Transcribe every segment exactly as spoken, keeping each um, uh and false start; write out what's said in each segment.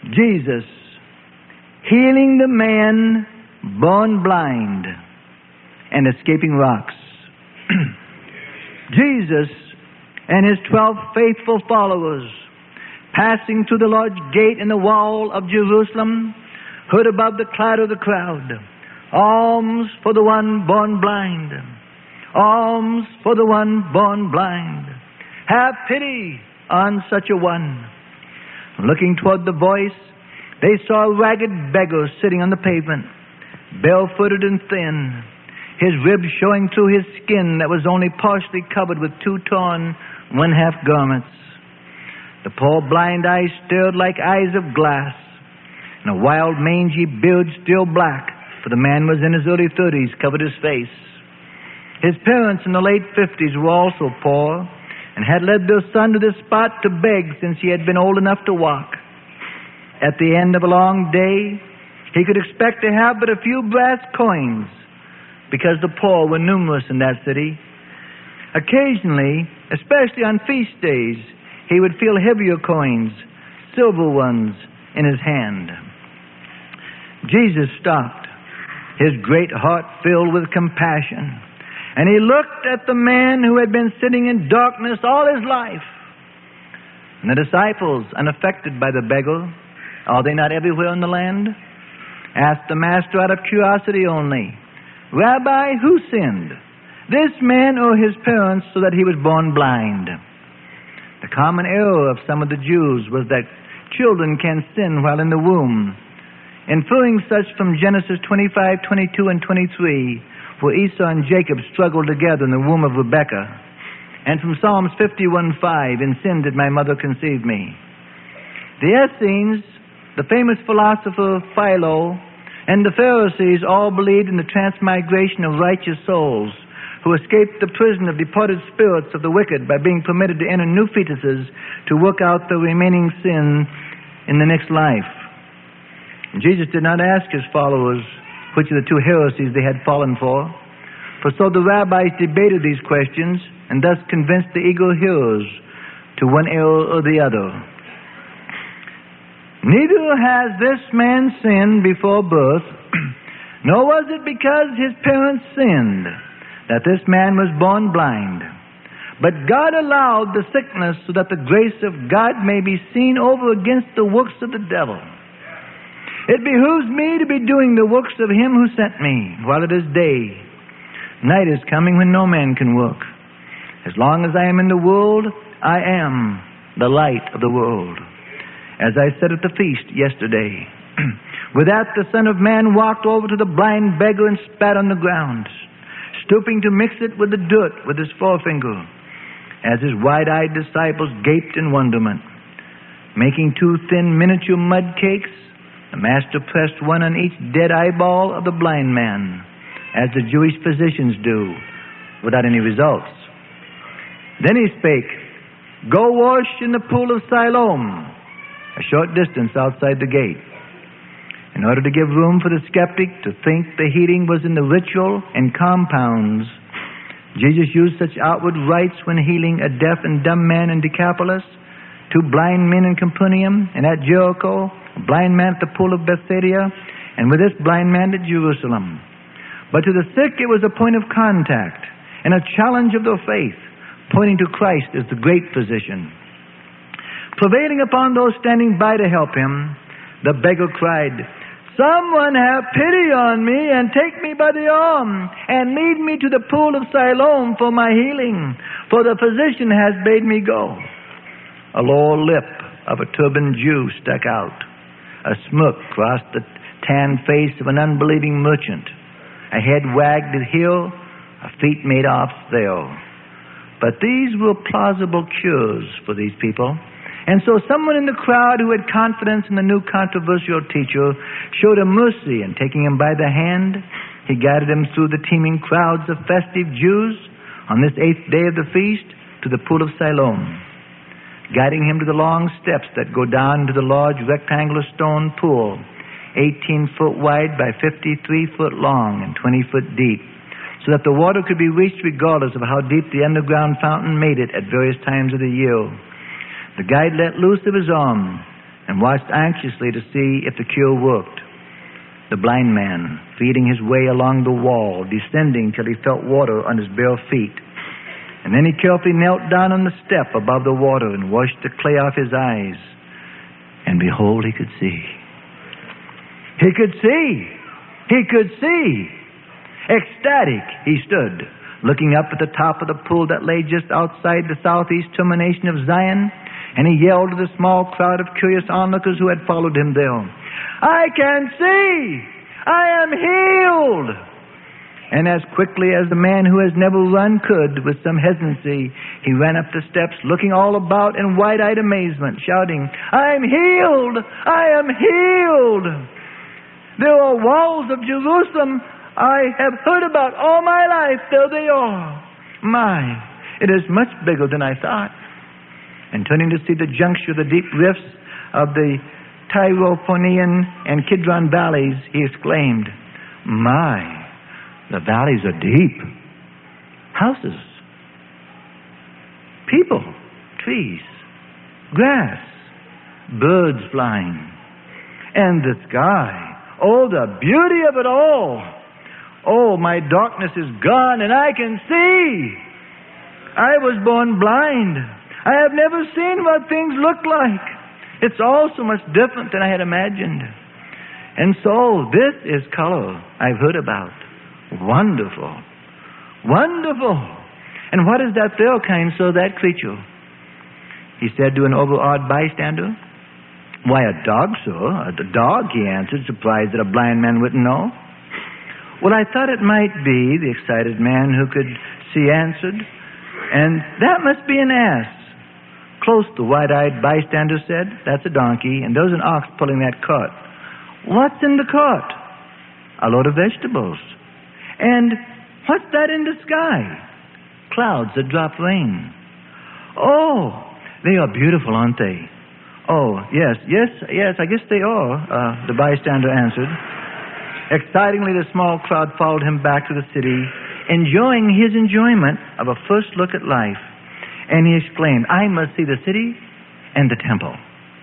Jesus healing the man born blind and escaping rocks. Jesus and his twelve faithful followers passing through the large gate in the wall of Jerusalem, heard above the clatter of the crowd, alms for the one born blind. Alms for the one born blind. Have pity on such a one. Looking toward the voice, they saw a ragged beggar sitting on the pavement, barefooted and thin, his ribs showing through his skin that was only partially covered with two torn one-half garments. The poor blind eyes stared like eyes of glass, and a wild mangy beard still black, for the man was in his early thirties, covered his face. His parents in the late fifties were also poor, and had led their son to this spot to beg since he had been old enough to walk. At the end of a long day, he could expect to have but a few brass coins, because the poor were numerous in that city. Occasionally, especially on feast days, he would feel heavier coins, silver ones, in his hand. Jesus stopped, his great heart filled with compassion, and he looked at the man who had been sitting in darkness all his life. And the disciples, unaffected by the beggar, are they not everywhere in the land? Asked the master out of curiosity only, Rabbi, who sinned, this man or his parents, so that he was born blind? The common error of some of the Jews was that children can sin while in the womb, inferring such from Genesis twenty-five, twenty-two, and twenty-three, where Esau and Jacob struggled together in the womb of Rebekah, and from Psalms fifty-one, five, in sin did my mother conceive me. The Essenes, the famous philosopher Philo, and the Pharisees all believed in the transmigration of righteous souls who escaped the prison of departed spirits of the wicked by being permitted to enter new fetuses to work out the remaining sin in the next life. And Jesus did not ask his followers which of the two heresies they had fallen for, for so the rabbis debated these questions and thus convinced the eager hearers to one error or the other. Neither has this man sinned before birth, nor was it because his parents sinned that this man was born blind. But God allowed the sickness so that the grace of God may be seen over against the works of the devil. It behooves me to be doing the works of him who sent me while it is day. Night is coming when no man can work. As long as I am in the world, I am the light of the world. As I said at the feast yesterday, with that the Son of Man walked over to the blind beggar and spat on the ground, stooping to mix it with the dirt with his forefinger, as his wide-eyed disciples gaped in wonderment. Making two thin miniature mud cakes, the Master pressed one on each dead eyeball of the blind man, as the Jewish physicians do, without any results. Then he spake, Go wash in the pool of Siloam, a short distance outside the gate. In order to give room for the skeptic to think the healing was in the ritual and compounds, Jesus used such outward rites when healing a deaf and dumb man in Decapolis, two blind men in Capernaum, and at Jericho, a blind man at the pool of Bethsaida, and with this blind man at Jerusalem. But to the sick it was a point of contact and a challenge of their faith, pointing to Christ as the great physician. Prevailing upon those standing by to help him, the beggar cried, Someone have pity on me and take me by the arm and lead me to the pool of Siloam for my healing, for the physician has bade me go. A lower lip of a turbaned Jew stuck out. A smirk crossed the tanned face of an unbelieving merchant. A head wagged here, a feet made off there. But these were plausible cures for these people. And so someone in the crowd who had confidence in the new controversial teacher showed him mercy, and taking him by the hand, he guided him through the teeming crowds of festive Jews on this eighth day of the feast to the pool of Siloam, guiding him to the long steps that go down to the large rectangular stone pool, eighteen foot wide by fifty-three foot long and twenty foot deep, so that the water could be reached regardless of how deep the underground fountain made it at various times of the year. The guide let loose of his arm, and watched anxiously to see if the cure worked. The blind man, feeding his way along the wall, descending till he felt water on his bare feet. And then he carefully knelt down on the step above the water and washed the clay off his eyes. And behold, he could see. He could see. He could see. Ecstatic, he stood, looking up at the top of the pool that lay just outside the southeast termination of Zion, and he yelled to the small crowd of curious onlookers who had followed him there, "I can see! I am healed!" And as quickly as the man who has never run could, with some hesitancy, he ran up the steps, looking all about in wide-eyed amazement, shouting, "I am healed! I am healed! There are walls of Jerusalem I have heard about all my life. There they are. My, it is much bigger than I thought." And turning to see the juncture of the deep rifts of the Tyroponian and Kidron valleys, he exclaimed, "My, the valleys are deep. Houses, people, trees, grass, birds flying, and the sky. Oh, the beauty of it all. Oh, my darkness is gone and I can see. I was born blind. I have never seen what things look like. It's all so much different than I had imagined. And so this is color I've heard about. Wonderful. Wonderful. And what is that there kind so that creature?" He said to an overawed bystander. "Why, a dog, sir. A dog," he answered, surprised that a blind man wouldn't know. "Well, I thought it might be," the excited man who could see answered. "And that must be an ass." "Close," the wide-eyed bystander said. "That's a donkey, and there's an ox pulling that cart." "What's in the cart?" "A load of vegetables." "And what's that in the sky?" "Clouds that drop rain." "Oh, they are beautiful, aren't they?" "Oh, yes, yes, yes, I guess they are," uh, the bystander answered. Excitingly, the small crowd followed him back to the city, enjoying his enjoyment of a first look at life. And he exclaimed, "I must see the city and the temple."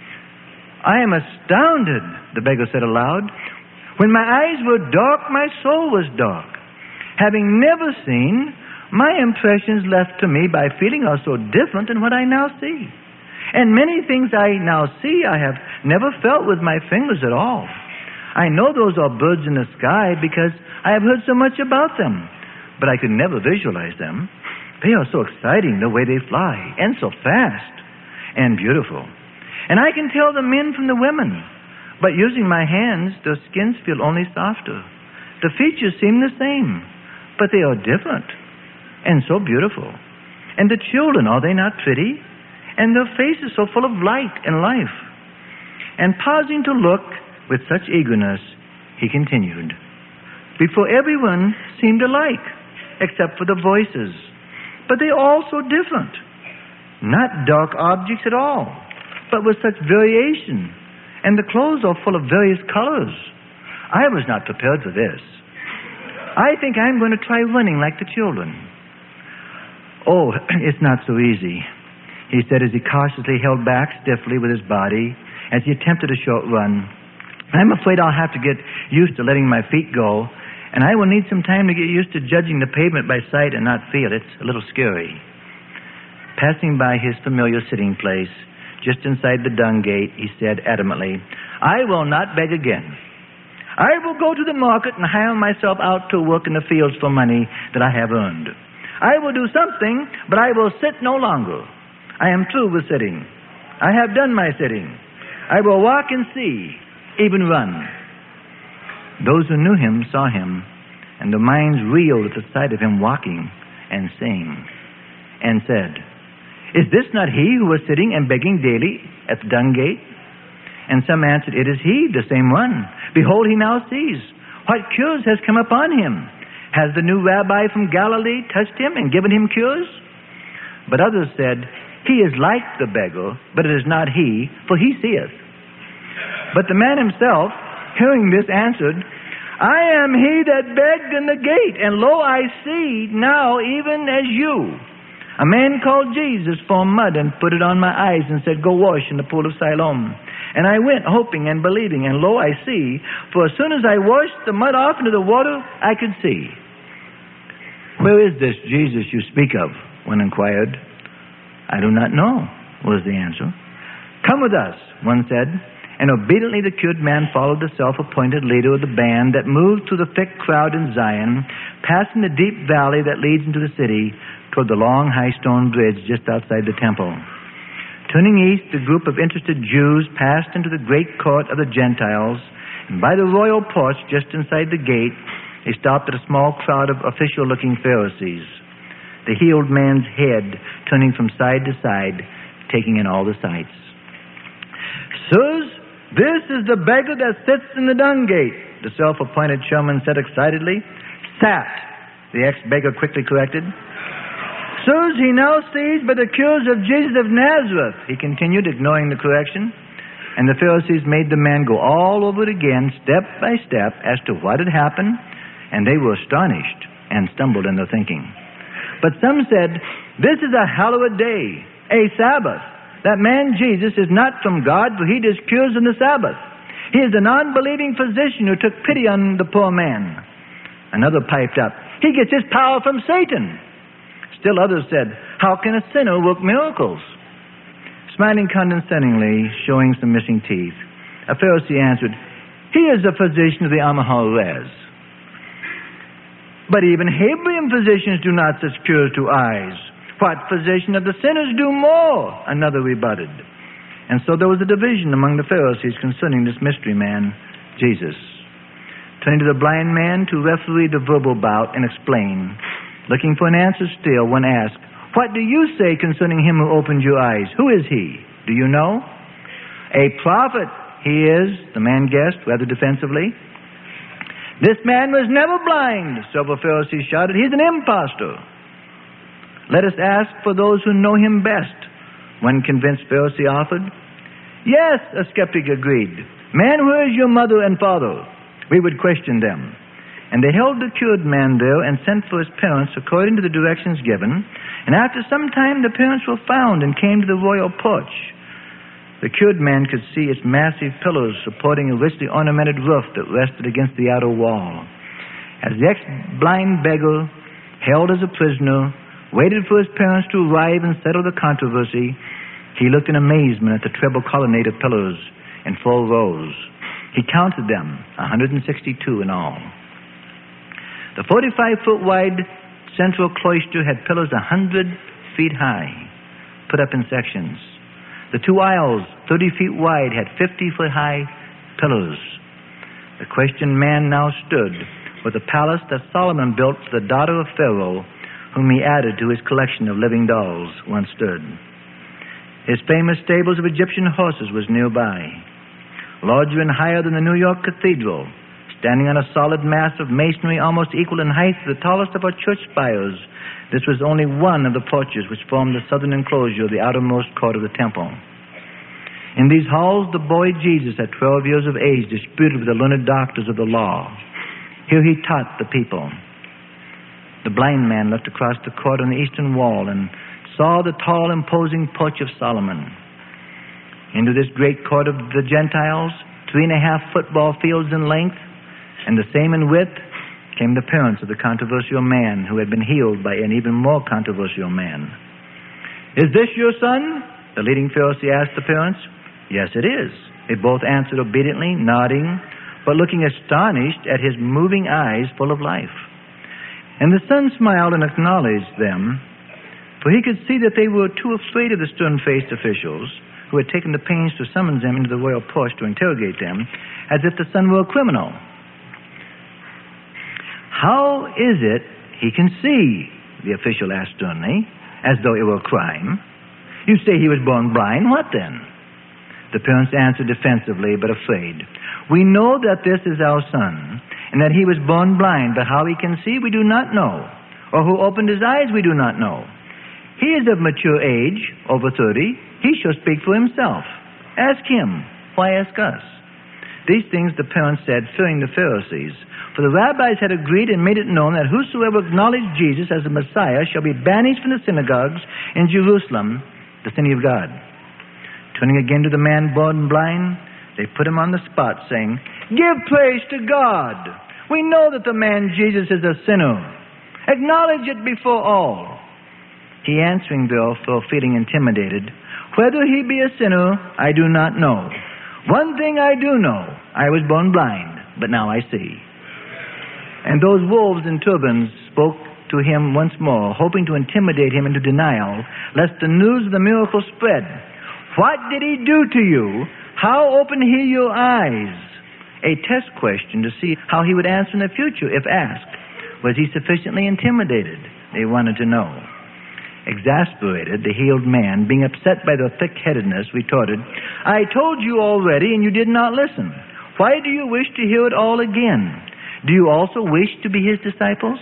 "I am astounded," the beggar said aloud. "When my eyes were dark, my soul was dark. Having never seen, my impressions left to me by feeling are so different than what I now see. And many things I now see I have never felt with my fingers at all. I know those are birds in the sky because I have heard so much about them, but I could never visualize them. They are so exciting the way they fly, and so fast, and beautiful. And I can tell the men from the women, but using my hands, their skins feel only softer. The features seem the same, but they are different, and so beautiful. And the children, are they not pretty? And their faces so full of light and life." And pausing to look with such eagerness, he continued, "Before everyone seemed alike, except for the voices. But they are all so different. Not dark objects at all, but with such variation. And the clothes are full of various colors. I was not prepared for this. I think I'm going to try running like the children." "Oh, it's not so easy," he said as he cautiously held back stiffly with his body as he attempted a short run. "I'm afraid I'll have to get used to letting my feet go, and I will need some time to get used to judging the pavement by sight and not feel. It's a little scary." Passing by his familiar sitting place, just inside the dung gate, he said adamantly, "I will not beg again. I will go to the market and hire myself out to work in the fields for money that I have earned. I will do something, but I will sit no longer. I am through with sitting. I have done my sitting. I will walk and see, even run." Those who knew him saw him, and their minds reeled at the sight of him walking and seeing, and said, "Is this not he who was sitting and begging daily at the dung gate?" And some answered, "It is he, the same one. Behold, he now sees. What cures has come upon him? Has the new rabbi from Galilee touched him and given him cures?" But others said, "He is like the beggar, but it is not he, for he seeth." But the man himself, hearing this, answered, "I am he that begged in the gate, and lo, I see now even as you. A man called Jesus formed mud and put it on my eyes and said, 'Go wash in the pool of Siloam.' And I went, hoping and believing, and lo, I see. For as soon as I washed the mud off into the water, I could see. Where is this Jesus you speak of? One inquired. I do not know, was the answer. Come with us, one said. And obediently the cured man followed the self-appointed leader of the band that moved through the thick crowd in Zion, passing the deep valley that leads into the city toward the long high stone bridge just outside the temple. Turning east, the group of interested Jews passed into the great court of the Gentiles, and by the royal porch just inside the gate, they stopped at a small crowd of official-looking Pharisees, the healed man's head turning from side to side, taking in all the sights. Sirs, this is the beggar that sits in the dung gate, the self-appointed showman said excitedly. Sat, the ex-beggar quickly corrected. Sirs, he now sees by the cures of Jesus of Nazareth, he continued, ignoring the correction. And the Pharisees made the man go all over it again, step by step, as to what had happened, and they were astonished and stumbled in their thinking. But some said, this is a hallowed day, a Sabbath. That man Jesus is not from God, for he does cures on the Sabbath. He is a non-believing physician who took pity on the poor man. Another piped up, he gets his power from Satan. Still others said, how can a sinner work miracles? Smiling condescendingly, showing some missing teeth, a Pharisee answered, he is a physician of the Amohores. But even Hebrew physicians do not such cures to eyes. What physician of the sinners do more? Another rebutted. And so there was a division among the Pharisees concerning this mystery man, Jesus. Turning to the blind man to referee the verbal bout and explain, looking for an answer still, one asked, what do you say concerning him who opened your eyes? Who is he? Do you know? A prophet he is, the man guessed, rather defensively. This man was never blind, several Pharisees shouted. He's an impostor. Let us ask for those who know him best, one convinced Pharisee offered. Yes, a skeptic agreed. Man, where is your mother and father? We would question them. And they held the cured man there and sent for his parents according to the directions given. And after some time the parents were found and came to the royal porch. The cured man could see its massive pillars supporting a richly ornamented roof that rested against the outer wall. As the ex-blind beggar, held as a prisoner, waited for his parents to arrive and settle the controversy, he looked in amazement at the treble colonnade of pillars in four rows. He counted them, one hundred sixty-two in all. The forty-five foot wide central cloister had pillars one hundred feet high, put up in sections. The two aisles, thirty feet wide, had fifty foot high pillars. The questioned man now stood with the palace that Solomon built for the daughter of Pharaoh, whom he added to his collection of living dolls, once stood. His famous stables of Egyptian horses was nearby. Larger and higher than the New York Cathedral, standing on a solid mass of masonry almost equal in height to the tallest of our church spires, this was only one of the porches which formed the southern enclosure of the outermost court of the temple. In these halls, the boy Jesus, at twelve years of age, disputed with the learned doctors of the law. Here he taught the people. The blind man looked across the court on the eastern wall and saw the tall, imposing porch of Solomon. Into this great court of the Gentiles, three and a half football fields in length, and the same in width, came the parents of the controversial man who had been healed by an even more controversial man. Is this your son? The leading Pharisee asked the parents. Yes, it is. They both answered obediently, nodding, but looking astonished at his moving eyes full of life. And the son smiled and acknowledged them, for he could see that they were too afraid of the stern-faced officials who had taken the pains to summon them into the royal porch to interrogate them, as if the son were a criminal. How is it he can see? The official asked sternly, as though it were a crime. You say he was born blind. What then? The parents answered defensively, but afraid. We know that this is our son, and that he was born blind, but how he can see we do not know, or who opened his eyes we do not know. He is of mature age, over thirty. He shall speak for himself. Ask him. Why ask us? These things the parents said, fearing the Pharisees. For the rabbis had agreed and made it known that whosoever acknowledged Jesus as the Messiah shall be banished from the synagogues in Jerusalem, the city of God. Turning again to the man born blind, they put him on the spot, saying, "Give praise to God. We know that the man Jesus is a sinner. Acknowledge it before all." He answering, therefore, feeling intimidated, "Whether he be a sinner, I do not know. One thing I do know, I was born blind, but now I see." And those wolves in turbans spoke to him once more, hoping to intimidate him into denial, lest the news of the miracle spread. "What did he do to you? How opened he your eyes?" A test question to see how he would answer in the future if asked. Was he sufficiently intimidated? They wanted to know. Exasperated, the healed man, being upset by their thick-headedness, retorted, "I told you already, and you did not listen. Why do you wish to hear it all again? Do you also wish to be his disciples?"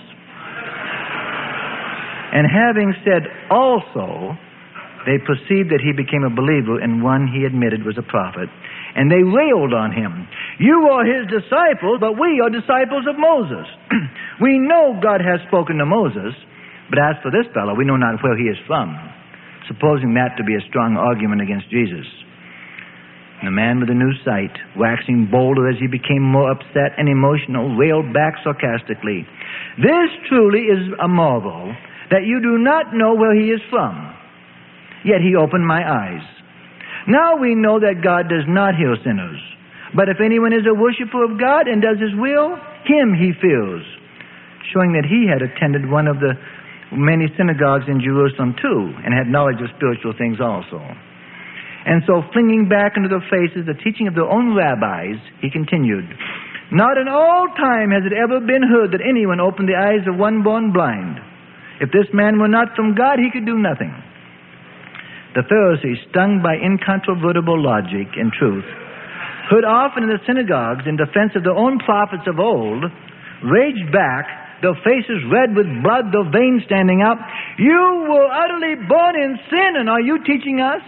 And having said also, they perceived that he became a believer in one he admitted was a prophet. And they railed on him. "You are his disciples, but we are disciples of Moses. We know God has spoken to Moses, but as for this fellow, we know not where he is from," supposing that to be a strong argument against Jesus. And the man with the new sight, waxing bolder as he became more upset and emotional, railed back sarcastically, "This truly is a marvel, that you do not know where he is from. Yet he opened my eyes. Now we know that God does not heal sinners. But if anyone is a worshiper of God and does his will, him he fears," showing that he had attended one of the many synagogues in Jerusalem too, and had knowledge of spiritual things also. And so, flinging back into their faces the teaching of their own rabbis, he continued, "Not in all time has it ever been heard that anyone opened the eyes of one born blind. If this man were not from God, he could do nothing." The Pharisees, stung by incontrovertible logic and truth, heard often in the synagogues in defense of their own prophets of old, raged back, their faces red with blood, their veins standing up, "You were utterly born in sin, and are you teaching us?"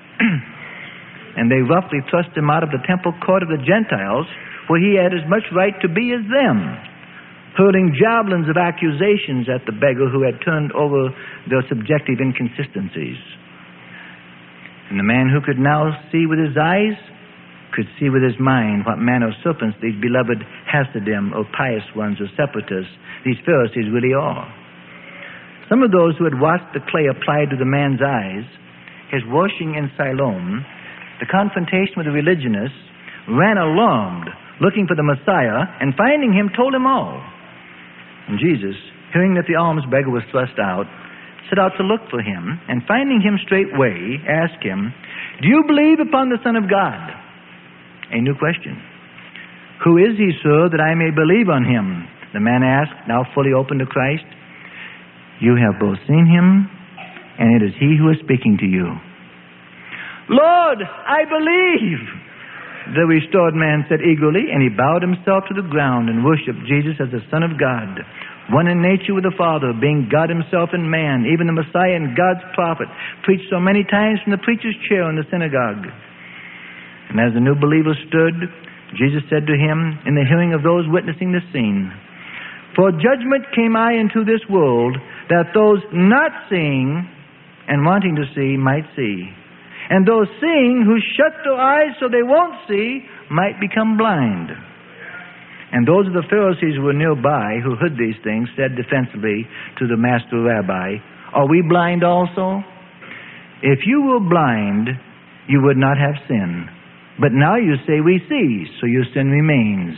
And they roughly thrust him out of the temple court of the Gentiles, where he had as much right to be as them, hurling javelins of accusations at the beggar who had turned over their subjective inconsistencies. And the man who could now see with his eyes could see with his mind what manner of serpents these beloved Hasidim, or pious ones, or separatists, these Pharisees really are. Some of those who had watched the clay applied to the man's eyes, his washing in Siloam, the confrontation with the religionists, ran alarmed, looking for the Messiah, and finding him, told him all. And Jesus, hearing that the alms beggar was thrust out, set out to look for him, and finding him straightway, asked him, "Do you believe upon the Son of God?" A new question. "Who is he, sir, that I may believe on him?" The man asked, now fully open to Christ. "You have both seen him, and it is he who is speaking to you." "Lord, I believe," the restored man said eagerly, and he bowed himself to the ground and worshipped Jesus as the Son of God, one in nature with the Father, being God himself in man, even the Messiah and God's prophet, preached so many times from the preacher's chair in the synagogue. And as the new believer stood, Jesus said to him, in the hearing of those witnessing the scene, "For judgment came I into this world, that those not seeing and wanting to see might see, and those seeing who shut their eyes so they won't see might become blind." And those of the Pharisees who were nearby, who heard these things, said defensively to the master rabbi, "Are we blind also? If you were blind, you would not have sin. But now you say we see, so your sin remains.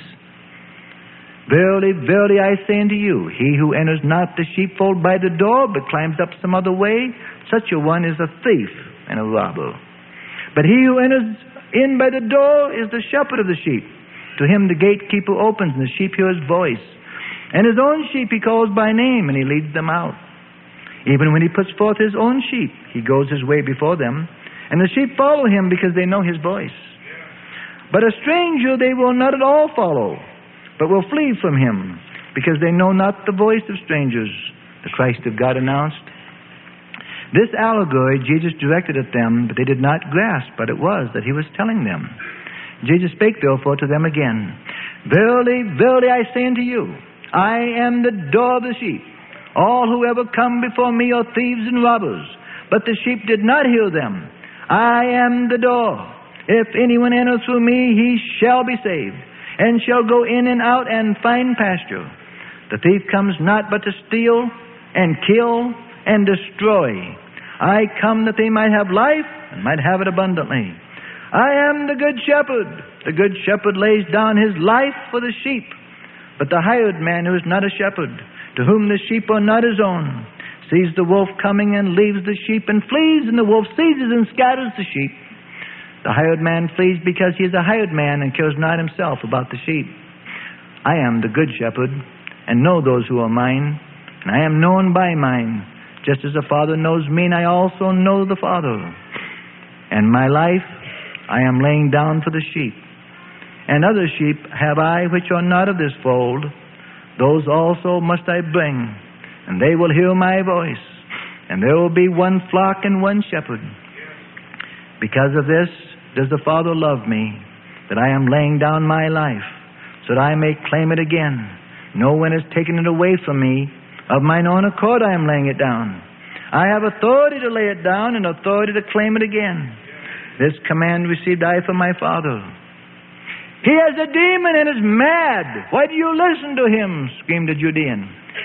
Verily, verily, I say unto you, he who enters not the sheepfold by the door, but climbs up some other way, such a one is a thief and a robber. But he who enters in by the door is the shepherd of the sheep. To him the gatekeeper opens, and the sheep hear his voice. And his own sheep he calls by name, and he leads them out. Even when he puts forth his own sheep, he goes his way before them, and the sheep follow him because they know his voice. But a stranger they will not at all follow, but will flee from him, because they know not the voice of strangers," the Christ of God announced. This allegory Jesus directed at them, but they did not grasp what it was that he was telling them. Jesus spake therefore to them again, "Verily, verily, I say unto you, I am the door of the sheep. All who ever come before me are thieves and robbers, but the sheep did not hear them. I am the door. If anyone enter through me, he shall be saved, and shall go in and out and find pasture. The thief comes not but to steal and kill and destroy. I come that they might have life and might have it abundantly. I am the good shepherd. The good shepherd lays down his life for the sheep. But the hired man who is not a shepherd, to whom the sheep are not his own, sees the wolf coming and leaves the sheep and flees, and the wolf seizes and scatters the sheep. The hired man flees because he is a hired man and cares not himself about the sheep. I am the good shepherd, and know those who are mine, and I am known by mine, just as the Father knows me, and I also know the Father. And my life I am laying down for the sheep. And other sheep have I which are not of this fold, those also must I bring, and they will hear my voice, and there will be one flock and one shepherd. Because of this does the Father love me, that I am laying down my life, so that I may claim it again. No one has taken it away from me. Of mine own accord I am laying it down. I have authority to lay it down and authority to claim it again. This command received I from my Father. He has a demon and is mad. Why do you listen to him? Screamed a Judean.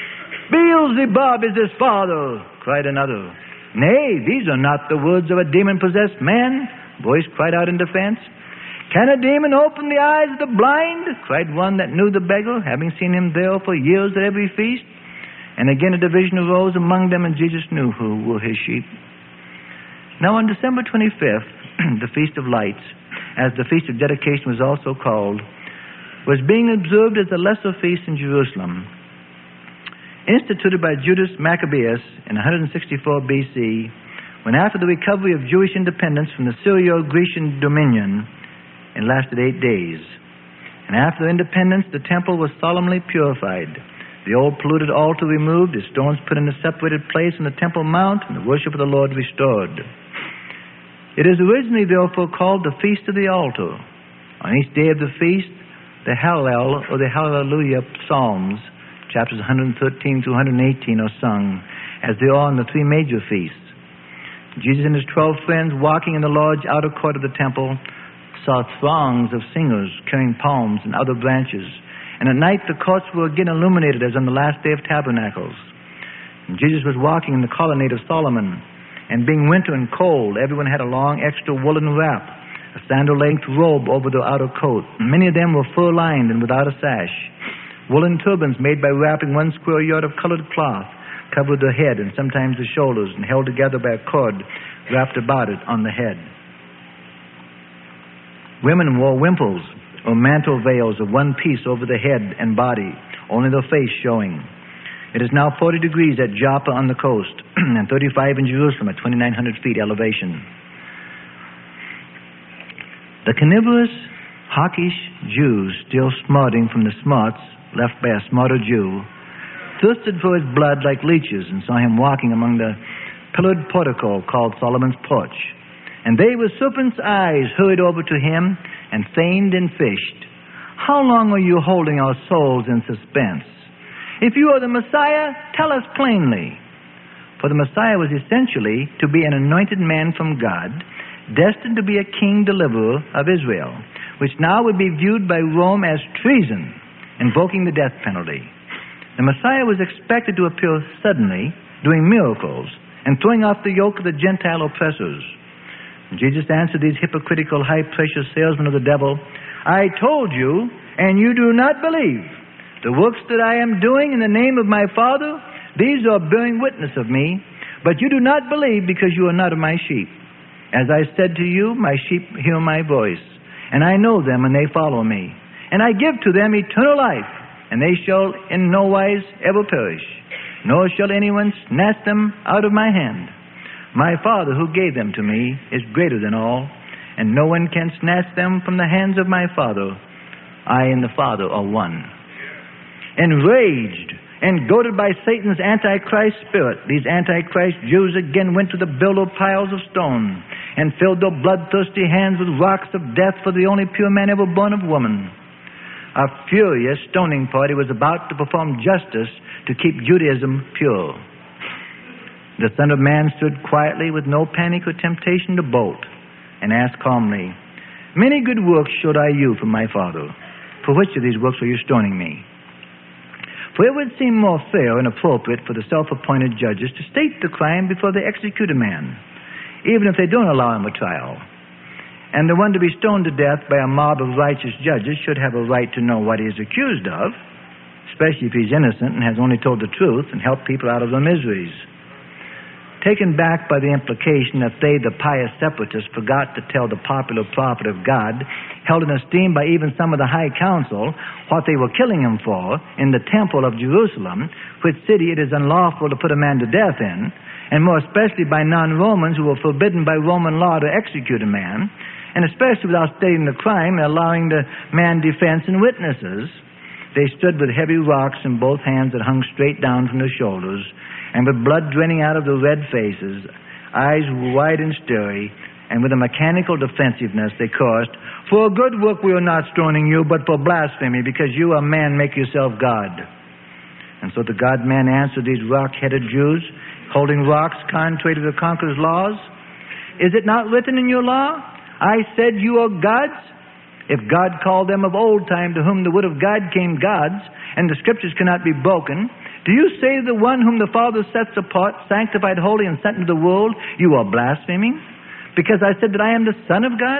Beelzebub is his father, cried another. Nay, these are not the words of a demon-possessed man, voice cried out in defense. Can a demon open the eyes of the blind? Cried one that knew the beggar, having seen him there for years at every feast. And again a division arose among them, and Jesus knew who were his sheep. Now on December twenty-fifth, the Feast of Lights, as the Feast of Dedication was also called, was being observed as the lesser feast in Jerusalem. Instituted by Judas Maccabeus in one sixty-four B C, when after the recovery of Jewish independence from the Syro-Grecian dominion, it lasted eight days. And after independence, the temple was solemnly purified. The old polluted altar removed, its stones put in a separated place in the Temple Mount, and the worship of the Lord restored. It is originally, therefore, called the Feast of the Altar. On each day of the feast, the Hallel or the Hallelujah Psalms, chapters one thirteen through one eighteen, are sung, as they are on the three major feasts. Jesus and his twelve friends, walking in the large outer court of the temple, saw throngs of singers carrying palms and other branches. And at night the courts were again illuminated as on the last day of Tabernacles. And Jesus was walking in the colonnade of Solomon, and being winter and cold, everyone had a long extra woolen wrap, a sandal-length robe over their outer coat. Many of them were fur-lined and without a sash. Woolen turbans made by wrapping one square yard of colored cloth covered the head and sometimes the shoulders, and held together by a cord wrapped about it on the head. Women wore wimples or mantle veils of one piece over the head and body, only the face showing. It is now forty degrees at Joppa on the coast, and thirty-five in Jerusalem at twenty-nine hundred feet elevation. The carnivorous, hawkish Jews, still smarting from the smarts left by a smarter Jew, thirsted for his blood like leeches, and saw him walking among the pillared portico called Solomon's Porch. And they with serpents' eyes hurried over to him and feigned and fished. How long are you holding our souls in suspense? If you are the Messiah, tell us plainly. For the Messiah was essentially to be an anointed man from God, destined to be a king deliverer of Israel, which now would be viewed by Rome as treason, invoking the death penalty. The Messiah was expected to appear suddenly, doing miracles, and throwing off the yoke of the Gentile oppressors. Jesus answered these hypocritical, high-pressure salesmen of the devil, I told you, and you do not believe. The works that I am doing in the name of my Father, these are bearing witness of me, but you do not believe because you are not of my sheep. As I said to you, my sheep hear my voice, and I know them, and they follow me. And I give to them eternal life, and they shall in no wise ever perish, nor shall anyone snatch them out of my hand. My Father who gave them to me is greater than all, and no one can snatch them from the hands of my Father. I and the Father are one. Enraged and goaded by Satan's Antichrist spirit, these Antichrist Jews again went to the billow piles of stone and filled their bloodthirsty hands with rocks of death for the only pure man ever born of woman. A furious stoning party was about to perform justice to keep Judaism pure. The Son of Man stood quietly with no panic or temptation to bolt. and asked calmly, "Many good works showed I you from my Father. For which of these works are you stoning me?" For it would seem more fair and appropriate for the self-appointed judges to state the crime before they execute a man, even if they don't allow him a trial. And the one to be stoned to death by a mob of righteous judges should have a right to know what he is accused of, especially if he's innocent and has only told the truth and helped people out of their miseries. Taken back by the implication that they, the pious separatists, forgot to tell the popular prophet of God, held in esteem by even some of the high council, what they were killing him for in the temple of Jerusalem, which city it is unlawful to put a man to death in, and more especially by non-Romans who were forbidden by Roman law to execute a man, and especially without stating the crime and allowing the man defense and witnesses. They stood with heavy rocks in both hands that hung straight down from their shoulders, and with blood draining out of their red faces, eyes wide and starry, and with a mechanical defensiveness they cursed, "For a good work we are not stoning you, but for blasphemy, because you, a man, make yourself God." And so the God-man answered these rock-headed Jews, holding rocks contrary to the conqueror's laws, "Is it not written in your law, I said you are gods? If God called them of old time to whom the word of God came gods, and the scriptures cannot be broken, do you say the one whom the Father sets apart, sanctified, holy, and sent into the world, you are blaspheming, because I said that I am the Son of God?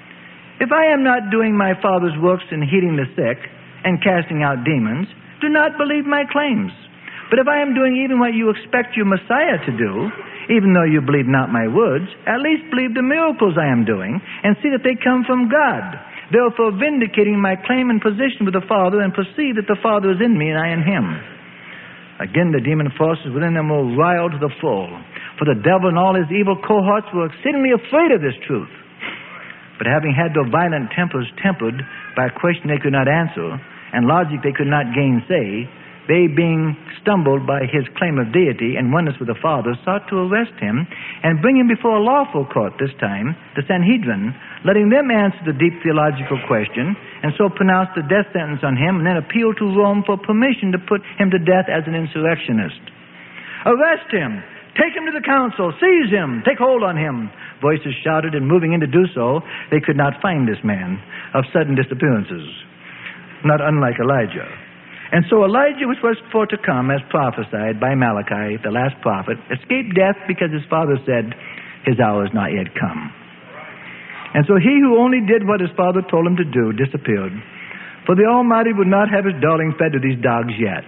If I am not doing my Father's works in healing the sick and casting out demons, do not believe my claims. But if I am doing even what you expect your Messiah to do, even though you believe not my words, at least believe the miracles I am doing, and see that they come from God, therefore vindicating my claim and position with the Father, and perceive that the Father is in me and I in him." Again the demon forces within them were riled to the full, for the devil and all his evil cohorts were exceedingly afraid of this truth. But having had their violent tempers tempered by a question they could not answer, and logic they could not gainsay, they, being stumbled by his claim of deity and oneness with the Father, sought to arrest him and bring him before a lawful court, this time the Sanhedrin, letting them answer the deep theological question, and so pronounce the death sentence on him, and then appeal to Rome for permission to put him to death as an insurrectionist. "Arrest him! Take him to the council! Seize him! Take hold on him!" Voices shouted, and moving in to do so, they could not find this man of sudden disappearances, not unlike Elijah. And so Elijah, which was for to come, as prophesied by Malachi, the last prophet, escaped death because his father said, "His hour is not yet come." And so he who only did what his father told him to do disappeared, for the Almighty would not have his darling fed to these dogs yet.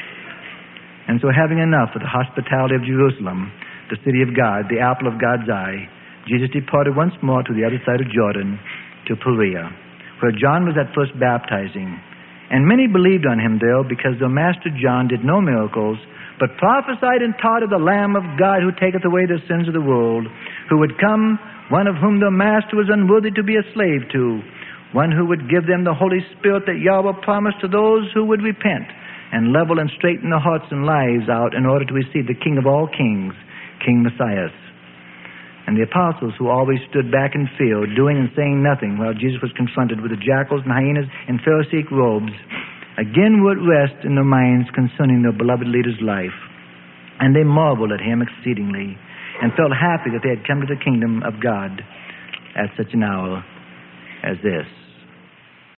And so having enough of the hospitality of Jerusalem, the city of God, the apple of God's eye, Jesus departed once more to the other side of Jordan, to Perea, where John was at first baptizing. And many believed on him there, because their master John did no miracles, but prophesied and taught of the Lamb of God who taketh away the sins of the world, who would come, one of whom their master was unworthy to be a slave to, one who would give them the Holy Spirit that Yahweh promised to those who would repent, and level and straighten their hearts and lives out in order to receive the King of all kings, King Messiah. And the apostles, who always stood back in fear, doing and saying nothing, while Jesus was confronted with the jackals and hyenas in Pharisaic robes, again were at rest in their minds concerning their beloved leader's life. And they marveled at him exceedingly, and felt happy that they had come to the kingdom of God at such an hour as this.